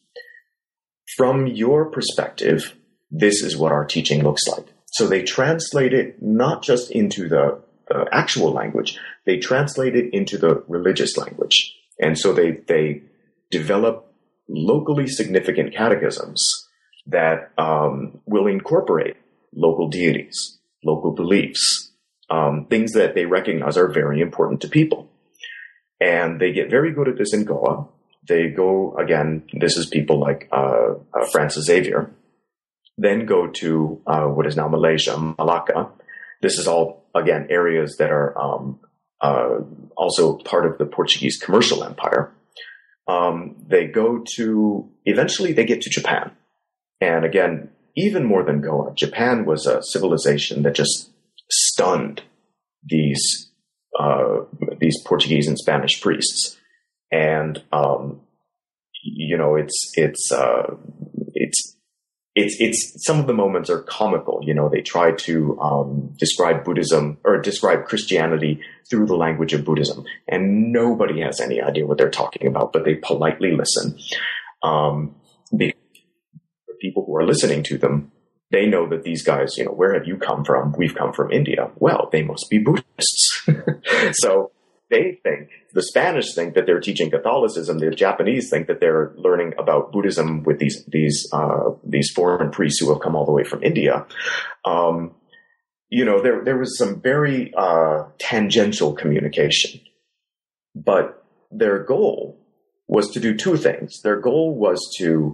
From your perspective, this is what our teaching looks like. So they translate it not just into the, the actual language, they translate it into the religious language. And so they, they develop locally significant catechisms that um, will incorporate local deities, local beliefs, um, things that they recognize are very important to people. And they get very good at this in Goa. They go, again, this is people like uh, uh, Francis Xavier, then go to uh, what is now Malaysia, Malacca. This is all, again, areas that are um, uh, also part of the Portuguese commercial empire. Um, they go to, eventually they get to Japan. And again, even more than Goa, Japan was a civilization that just stunned these uh, these Portuguese and Spanish priests. And, um, you know, it's, it's, uh, it's, it's, it's, some of the moments are comical. You know, they try to, um, describe Buddhism or describe Christianity through the language of Buddhism. And nobody has any idea what they're talking about, but they politely listen. Um, because the people who are listening to them, they know that these guys, you know, where have you come from? We've come from India. Well, they must be Buddhists. So they think, the Spanish think that they're teaching Catholicism. The Japanese think that they're learning about Buddhism with these these uh, these foreign priests who have come all the way from India. Um, you know, there there was some very uh, tangential communication, but their goal was to do two things. Their goal was to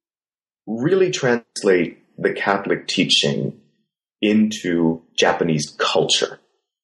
really translate the Catholic teaching into Japanese culture.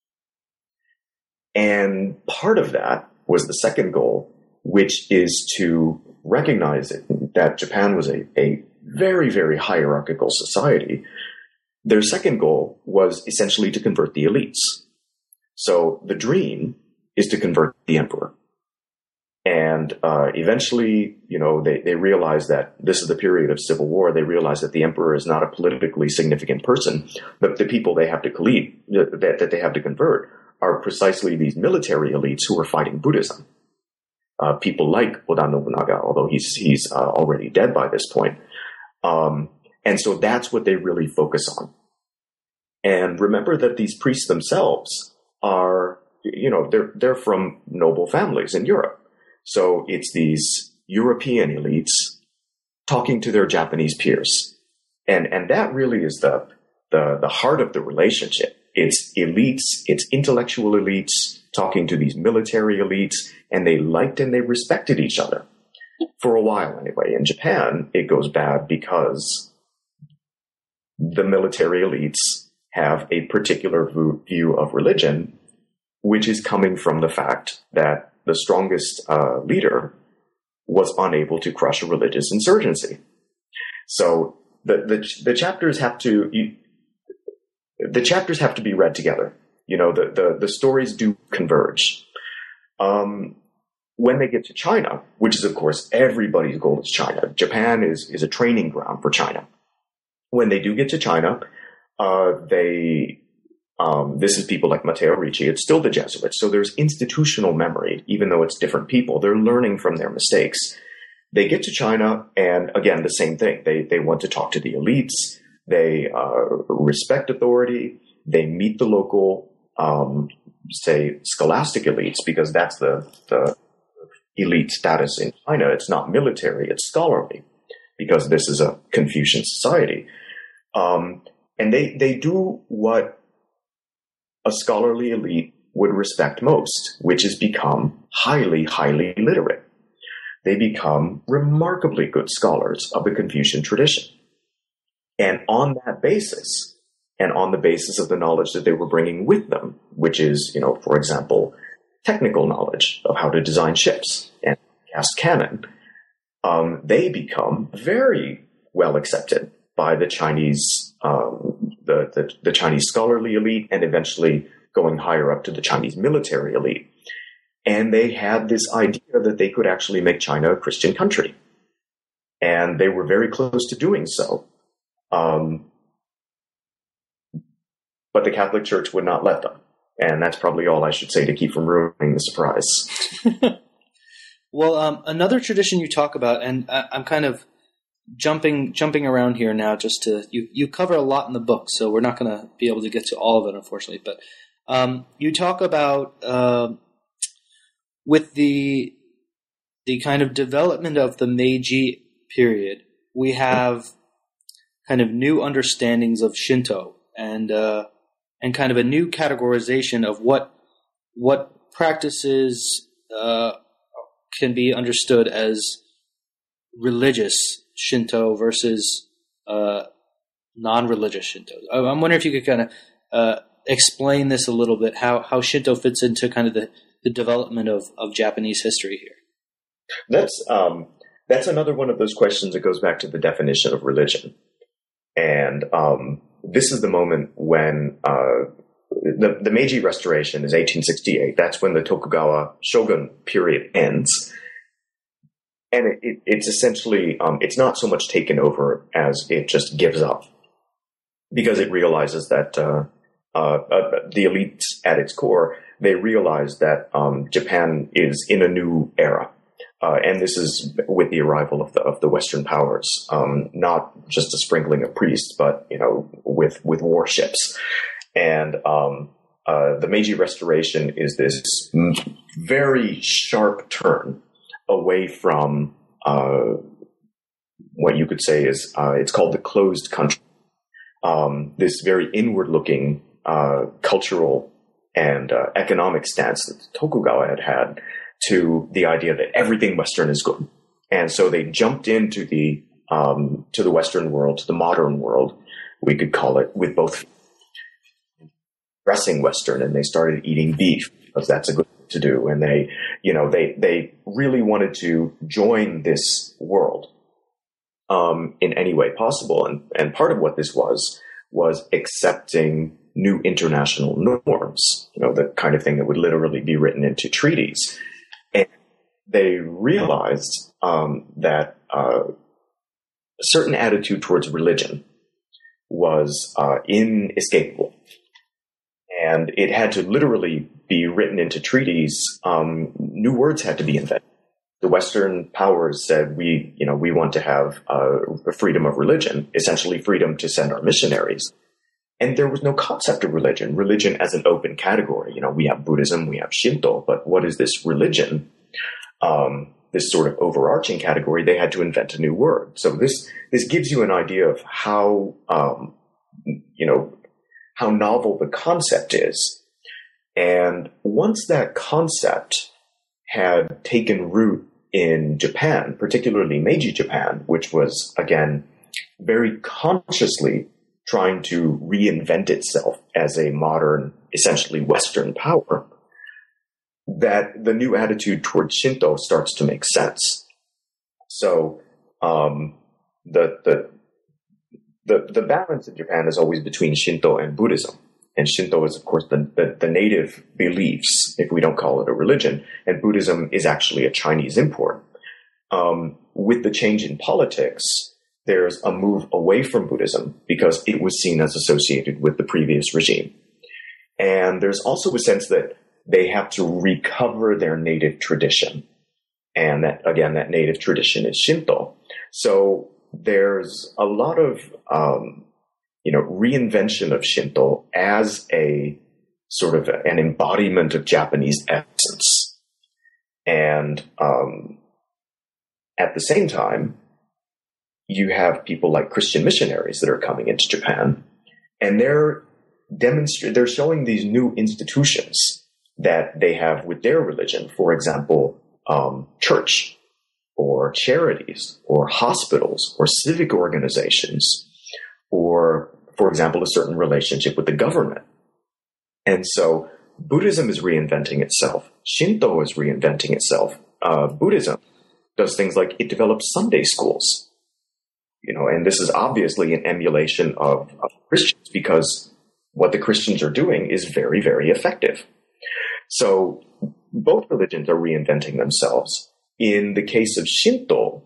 And part of that was the second goal, which is to recognize it, that Japan was a, a very, very hierarchical society. Their second goal was essentially to convert the elites. So the dream is to convert the emperor. And uh, eventually, you know, they, they realize that this is the period of civil war. They realize that the emperor is not a politically significant person, but the people they have to collect, that, that they have to convert are precisely these military elites who are fighting Buddhism. Uh, people like Oda Nobunaga, although he's he's uh, already dead by this point. Um, and so that's what they really focus on. And remember that these priests themselves are, you know, they're they're from noble families in Europe. So it's these European elites talking to their Japanese peers. And and that really is the the the heart of the relationship. It's elites, it's intellectual elites talking to these military elites, and they liked and they respected each other. For a while, anyway. In Japan, it goes bad because the military elites have a particular view of religion which is coming from the fact that the strongest uh, leader was unable to crush a religious insurgency. So the the, the chapters have to you, the chapters have to be read together. You know, the the, the stories do converge. Um, when they get to China, which is of course everybody's goal is China. Japan is is a training ground for China. When they do get to China, uh, they um, this is people like Matteo Ricci. It's still the Jesuits, so there's institutional memory, even though it's different people. They're learning from their mistakes. They get to China, and again, the same thing. They they want to talk to the elites. They uh, respect authority. They meet the local, um, say, scholastic elites, because that's the, the elite status in China. It's not military, it's scholarly, because this is a Confucian society. Um, and they, they do what a scholarly elite would respect most, which is become highly, highly literate. They become remarkably good scholars of the Confucian tradition. And on that basis, and on the basis of the knowledge that they were bringing with them, which is, you know, for example, technical knowledge of how to design ships and cast cannon, um, they become very well accepted by the Chinese, um, the, the, the Chinese scholarly elite, and eventually going higher up to the Chinese military elite. And they had this idea that they could actually make China a Christian country. And they were very close to doing so. Um, but the Catholic Church would not let them. And that's probably all I should say to keep from ruining the surprise. Well, um, another tradition you talk about, and I, I'm kind of jumping jumping around here now just to, you, you cover a lot in the book, so we're not going to be able to get to all of it, unfortunately. But um, you talk about, uh, with the the kind of development of the Meiji period, we have kind of new understandings of Shinto and uh, and kind of a new categorization of what what practices uh, can be understood as religious Shinto versus uh, non-religious Shinto. I'm wondering if you could kind of uh, explain this a little bit, how, how Shinto fits into kind of the, the development of, of Japanese history here. That's um, that's another one of those questions that goes back to the definition of religion. And um, this is the moment when uh, the, the Meiji Restoration is eighteen sixty-eight. That's when the Tokugawa shogun period ends. And it, it, it's essentially, um, it's not so much taken over as it just gives up. Because it realizes that uh, uh, uh, the elites at its core, they realize that um, Japan is in a new era. Uh, and this is with the arrival of the of the Western powers, um, not just a sprinkling of priests, but you know, with with warships. And um, uh, the Meiji Restoration is this very sharp turn away from uh, what you could say is uh, it's called the closed country. Um, this very inward-looking uh, cultural and uh, economic stance that Tokugawa had had to the idea that everything Western is good. And so they jumped into the um, to the Western world, to the modern world, we could call it, with both dressing Western, and they started eating beef because that's a good thing to do. And they, you know, they they really wanted to join this world um, in any way possible. And and part of what this was was accepting new international norms, you know, the kind of thing that would literally be written into treaties. And they realized um, that uh, a certain attitude towards religion was uh, inescapable. And it had to literally be written into treaties. Um, new words had to be invented. The Western powers said, we, you know, we want to have uh, freedom of religion, essentially freedom to send our missionaries. And there was no concept of religion, religion as an open category. You know, we have Buddhism, we have Shinto, but what is this religion? Um, this sort of overarching category, they had to invent a new word. So this, this gives you an idea of how, um, you know, how novel the concept is. And once that concept had taken root in Japan, particularly Meiji Japan, which was, again, very consciously trying to reinvent itself as a modern, essentially Western power, that the new attitude towards Shinto starts to make sense. So um, the, the the the balance in Japan is always between Shinto and Buddhism. And Shinto is, of course, the, the, the native beliefs, if we don't call it a religion, and Buddhism is actually a Chinese import. Um, with the change in politics, there's a move away from Buddhism because it was seen as associated with the previous regime. And there's also a sense that they have to recover their native tradition. And that, again, that native tradition is Shinto. So there's a lot of, um, you know, reinvention of Shinto as a sort of an embodiment of Japanese essence. And um, at the same time, you have people like Christian missionaries that are coming into Japan, and they're demonstrating, they're showing these new institutions that they have with their religion. For example, um, church, or charities, or hospitals, or civic organizations, or, for example, a certain relationship with the government. And so Buddhism is reinventing itself. Shinto is reinventing itself. Uh, Buddhism does things like it develops Sunday schools. You know, and this is obviously an emulation of, of Christians because what the Christians are doing is very, very effective. So both religions are reinventing themselves. In the case of Shinto,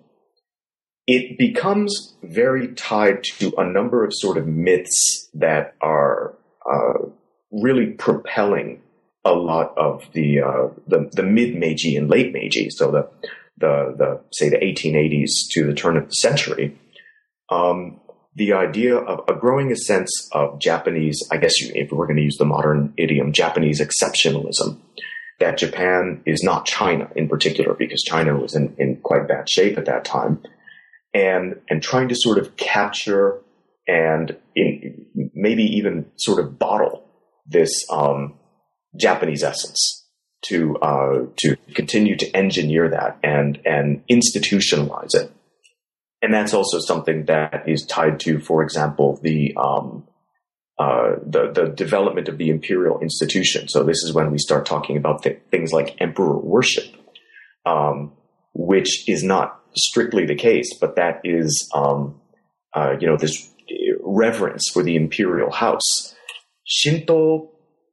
it becomes very tied to a number of sort of myths that are uh, really propelling a lot of the uh, the, the mid-Meiji and late Meiji, so the the the say the eighteen eighties to the turn of the century. Um, the idea of a growing a sense of Japanese, I guess you, if we're going to use the modern idiom, Japanese exceptionalism, that Japan is not China in particular, because China was in, in quite bad shape at that time. And and trying to sort of capture and in, maybe even sort of bottle this um, Japanese essence to uh, to continue to engineer that and and institutionalize it. And that's also something that is tied to, for example, the um, uh, the the development of the imperial institution. So this is when we start talking about th- things like emperor worship, um, which is not strictly the case, but that is, um, uh, you know, this reverence for the imperial house. Shinto,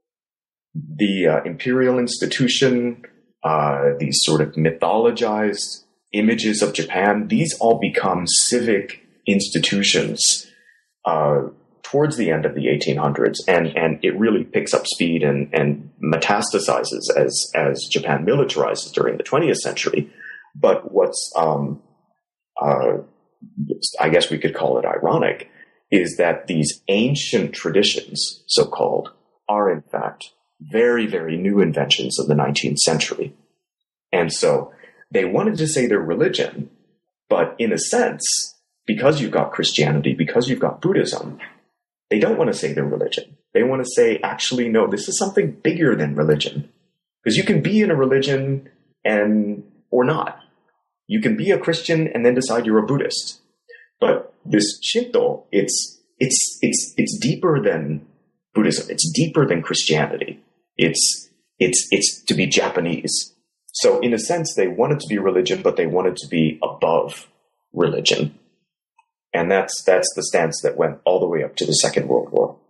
the uh, imperial institution, uh, these sort of mythologized images of Japan, these all become civic institutions uh, towards the end of the eighteen hundreds, and and it really picks up speed and and metastasizes as as Japan militarizes during the twentieth century. But what's, um, uh, I guess we could call it ironic, is that these ancient traditions, so-called, are in fact very, very new inventions of the nineteenth century. And so they wanted to say their religion, but in a sense, because you've got Christianity, because you've got Buddhism, they don't want to say their religion. They want to say, actually, no, this is something bigger than religion. Because you can be in a religion and or not. You can be a Christian and then decide you're a Buddhist. But this Shinto, it's it's it's it's deeper than Buddhism. It's deeper than Christianity. It's it's it's to be Japanese. So in a sense, they wanted to be religion, but they wanted to be above religion. And that's that's the stance that went all the way up to the Second World War.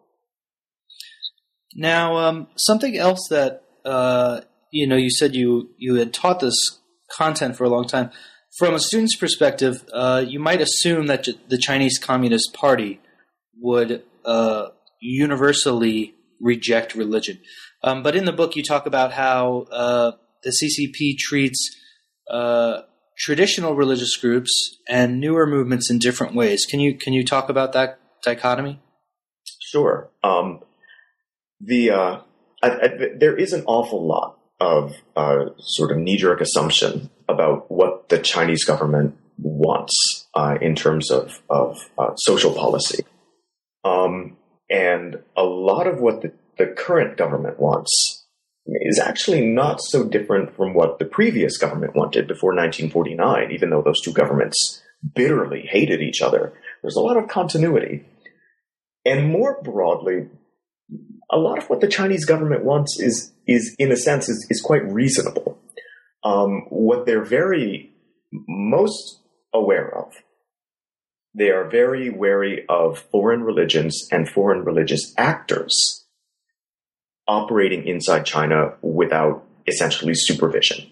Now, um, something else that uh, you know, you said you you had taught this content for a long time. From a student's perspective, uh, you might assume that the Chinese Communist Party would uh, universally reject religion. Um, but in the book, you talk about how uh, the C C P treats uh, traditional religious groups and newer movements in different ways. Can you can you talk about that dichotomy? Sure. Um, the uh, I, I, there is an awful lot of uh, sort of knee-jerk assumption about what the Chinese government wants uh, in terms of, of uh, social policy. Um, and a lot of what the, the current government wants is actually not so different from what the previous government wanted before nineteen forty-nine, even though those two governments bitterly hated each other. There's a lot of continuity. And more broadly, a lot of what the Chinese government wants is, is in a sense, is, is quite reasonable. Um, what they're very most aware of, they are very wary of foreign religions and foreign religious actors operating inside China without essentially supervision.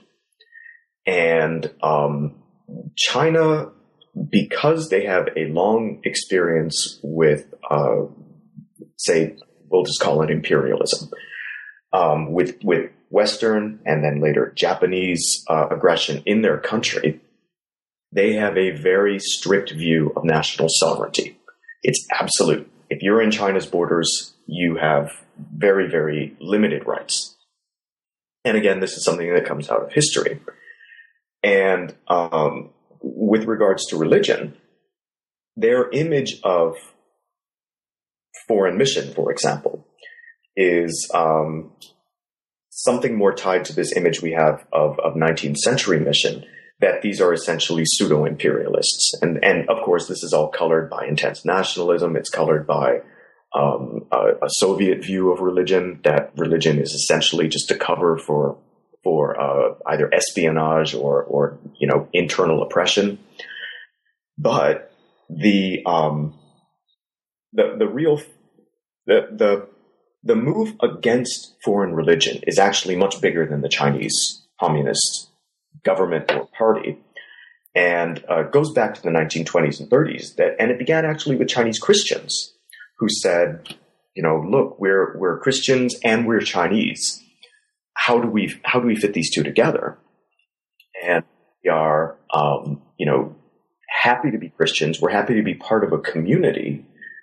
And um, China, because they have a long experience with, uh, say, we'll just call it imperialism, um, with with Western and then later Japanese uh, aggression in their country, they have a very strict view of national sovereignty. It's absolute. If you're in China's borders, you have very, very limited rights. And again, this is something that comes out of history. And um, with regards to religion, their image of foreign mission, for example, is um, something more tied to this image we have of, of nineteenth century mission, that these are essentially pseudo-imperialists. And, and of course, this is all colored by intense nationalism. It's colored by um, a, a Soviet view of religion, that religion is essentially just a cover for for uh, either espionage or, or, you know, internal oppression. But the um, the the real the the the move against foreign religion is actually much bigger than the Chinese Communist government or party, and uh, goes back to the nineteen twenties and thirties. That and it began actually with Chinese Christians who said, you know, look, we're we're Christians and we're Chinese. How do we how do we fit these two together? And we are, um, you know, happy to be Christians. We're happy to be part of a community,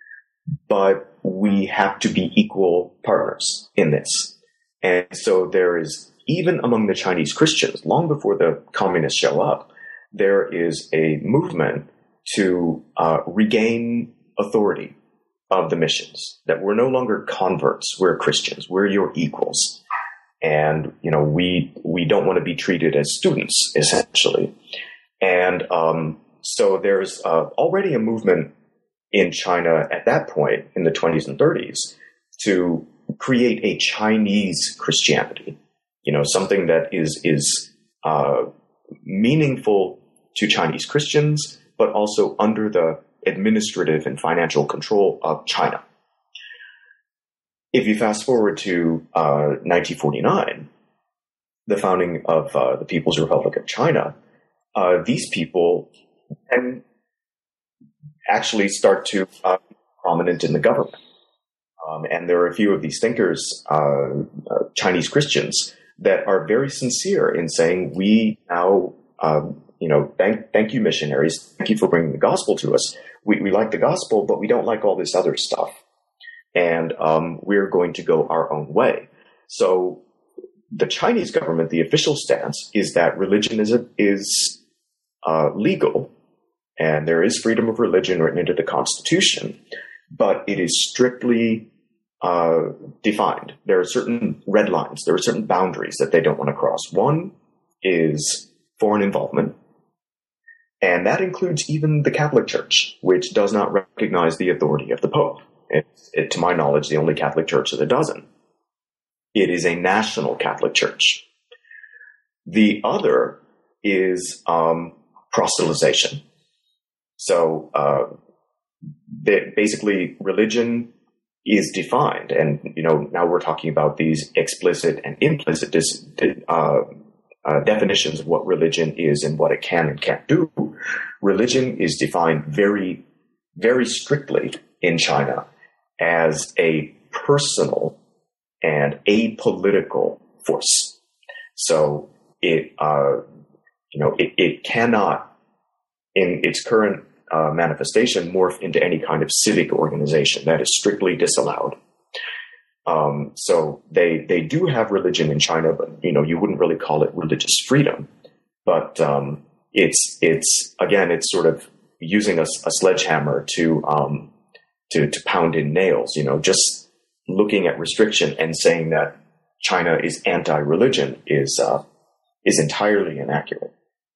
but we have to be equal partners in this. And so there is, even among the Chinese Christians, long before the communists show up, there is a movement to uh, regain authority of the missions, that we're no longer converts, we're Christians, we're your equals. And, you know, we we don't want to be treated as students, essentially. And um, so there's uh, already a movement in China at that point, in the twenties and thirties, to create a Chinese Christianity. You know, something that is is uh, meaningful to Chinese Christians, but also under the administrative and financial control of China. If you fast forward to uh, nineteen forty-nine, the founding of uh, the People's Republic of China, uh, these people and actually start to uh, be prominent in the government. Um, and there are a few of these thinkers, uh, uh, Chinese Christians, that are very sincere in saying, we now, um, you know, thank, thank you, missionaries. Thank you for bringing the gospel to us. We, we like the gospel, but we don't like all this other stuff. And um, we're going to go our own way. So the Chinese government, the official stance is that religion is a, is uh, legal, and there is freedom of religion written into the Constitution, but it is strictly uh, defined. There are certain red lines. There are certain boundaries that they don't want to cross. One is foreign involvement, and that includes even the Catholic Church, which does not recognize the authority of the Pope. It's, it, to my knowledge, the only Catholic church that doesn't. It is a national Catholic church. The other is um, proselytization. So uh, basically, religion is defined, and you know now we're talking about these explicit and implicit dis, uh, uh, definitions of what religion is and what it can and can't do. Religion is defined very, very strictly in China as a personal and apolitical force. So it, uh, you know, it, it cannot, in its current uh, manifestation, morph into any kind of civic organization. That is strictly disallowed. Um, so they they do have religion in China, but you know, you wouldn't really call it religious freedom. But um, it's it's again, it's sort of using a, a sledgehammer to um, to to pound in nails. You know, just looking at restriction and saying that China is anti-religion is uh, is entirely inaccurate.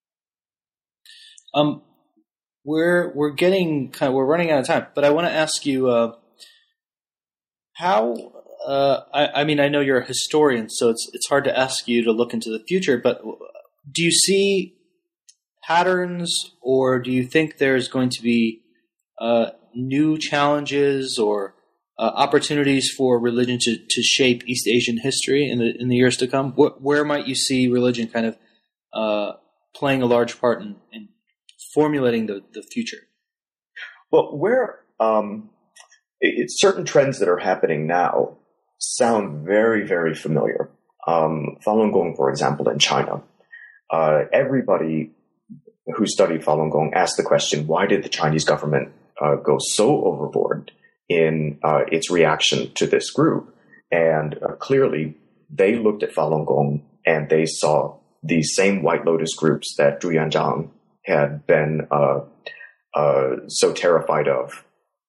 Um, we're we're getting kind of, we're running out of time, but I want to ask you uh, how uh, I, I mean, I know you're a historian, so it's it's hard to ask you to look into the future, but do you see patterns, or do you think there's going to be uh, new challenges or uh, opportunities for religion to, to shape East Asian history in the in the years to come? Where, where might you see religion kind of uh, playing a large part in, in formulating the, the future? Well, where um, it, certain trends that are happening now sound very, very familiar. Um, Falun Gong, for example, in China, uh, everybody who studied Falun Gong asked the question, why did the Chinese government uh, go so overboard in uh, its reaction to this group? And uh, clearly, they looked at Falun Gong and they saw these same White Lotus groups that Zhu Yanzhang had been uh, uh, so terrified of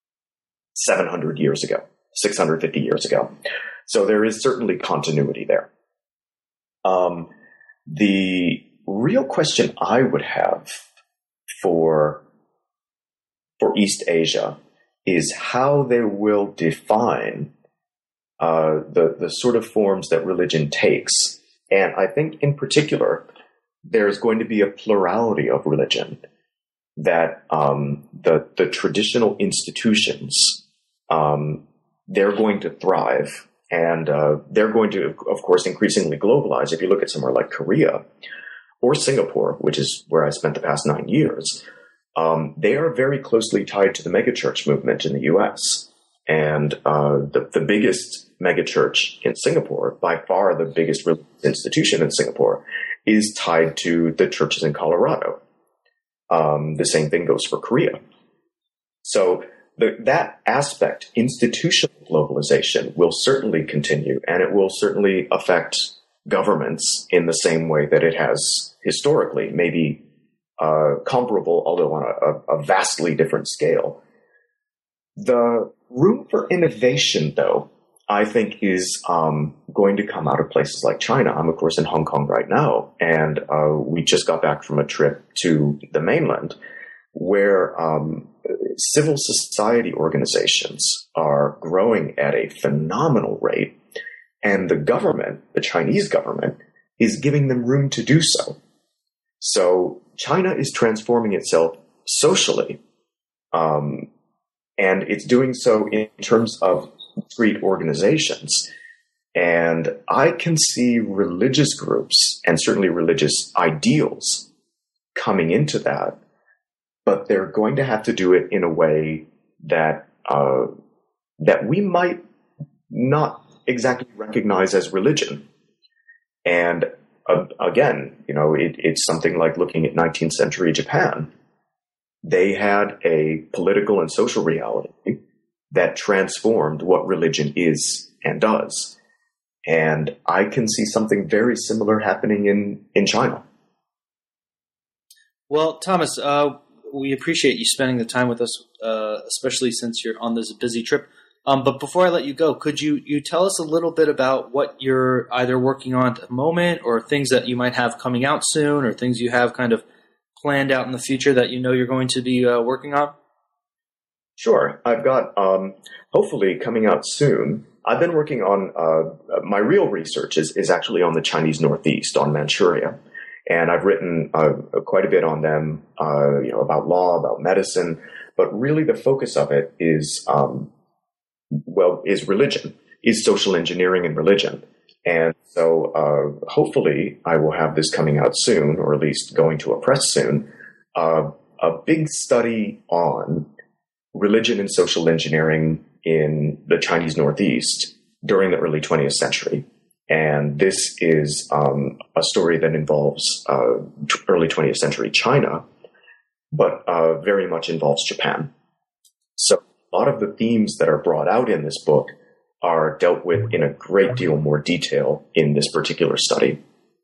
seven hundred years ago, six hundred fifty years ago. So there is certainly continuity there. Um, the real question I would have for for East Asia is how they will define uh, the the sort of forms that religion takes, and I think in particular there's going to be a plurality of religion. That um, the the traditional institutions um, they're going to thrive, and uh, they're going to, of course, increasingly globalize. If you look at somewhere like Korea or Singapore, which is where I spent the past nine years, um, they are very closely tied to the megachurch movement in the U S. And uh, the, the biggest megachurch in Singapore, by far the biggest religious institution in Singapore, is tied to the churches in Colorado. Um, the same thing goes for Korea. So the, that aspect, institutional globalization, will certainly continue, and it will certainly affect governments in the same way that it has historically, maybe uh, comparable, although on a, a vastly different scale. The room for innovation, though, I think is um, going to come out of places like China. I'm, of course, in Hong Kong right now, and uh, we just got back from a trip to the mainland where um, civil society organizations are growing at a phenomenal rate, and the government, the Chinese government, is giving them room to do so. So China is transforming itself socially, um, and it's doing so in terms of street organizations. And I can see religious groups and certainly religious ideals coming into that, but they're going to have to do it in a way that uh, that we might not exactly recognize as religion. And uh, again, you know, it, it's something like looking at nineteenth century Japan. They had a political and social reality that transformed what religion is and does. And I can see something very similar happening in, in China. Well, Thomas, uh, we appreciate you spending the time with us, uh, especially since you're on this busy trip. Um, but before I let you go, could you, you tell us a little bit about what you're either working on at the moment, or things that you might have coming out soon, or things you have kind of planned out in the future that you know you're going to be uh, working on? Sure. I've got, um, hopefully coming out soon, I've been working on, uh, my real research is, is actually on the Chinese Northeast, on Manchuria. And I've written uh, quite a bit on them, uh, you know, about law, about medicine. But really the focus of it is, um, well, is religion, is social engineering and religion. And so uh, hopefully I will have this coming out soon, or at least going to a press soon, uh, a big study on religion and social engineering in the Chinese Northeast during the early twentieth century. And this is um, a story that involves uh, early twentieth century China, but uh, very much involves Japan. So a lot of the themes that are brought out in this book are dealt with in a great deal more detail in this particular study.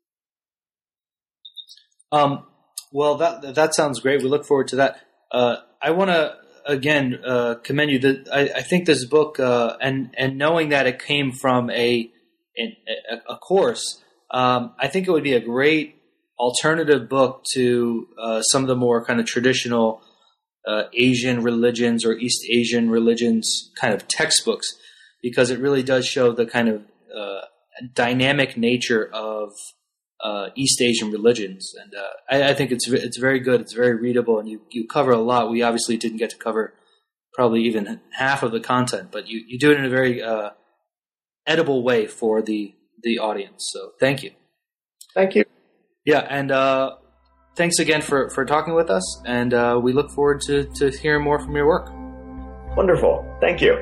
Um, well, that that sounds great. We look forward to that. Uh, I want to again uh, commend you. That I, I think this book, uh, and and knowing that it came from a a, a course, um, I think it would be a great alternative book to uh, some of the more kind of traditional uh, Asian religions or East Asian religions kind of textbooks. because it really does show the kind of uh, dynamic nature of uh, East Asian religions. And uh, I, I think it's it's very good. It's very readable, and you, you cover a lot. We obviously didn't get to cover probably even half of the content, but you, you do it in a very uh, edible way for the, the audience. So thank you. Thank you. Yeah, and uh, thanks again for, for talking with us, and uh, we look forward to, to hearing more from your work. Wonderful. Thank you.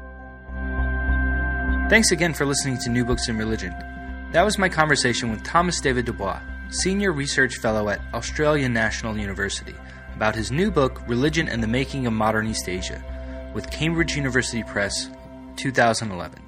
Thanks again for listening to New Books in Religion. That was my conversation with Thomas David Dubois, Senior Research Fellow at Australian National University, about his new book, Religion and the Making of Modern East Asia, with Cambridge University Press, two thousand eleven.